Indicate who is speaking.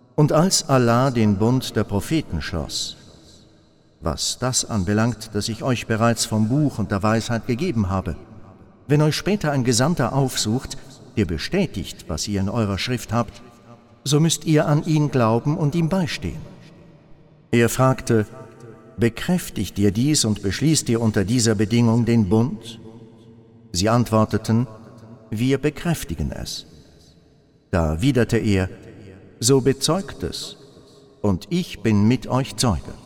Speaker 1: Und als Allah den Bund der Propheten schloss, was das anbelangt, dass ich euch bereits vom Buch und der Weisheit gegeben habe, wenn euch später ein Gesandter aufsucht, der bestätigt, was ihr in eurer Schrift habt, so müsst ihr an ihn glauben und ihm beistehen. Er fragte: Bekräftigt ihr dies und beschließt ihr unter dieser Bedingung den Bund? Sie antworteten: Wir bekräftigen es. Da widerte er: So bezeugt es, und ich bin mit euch Zeuge.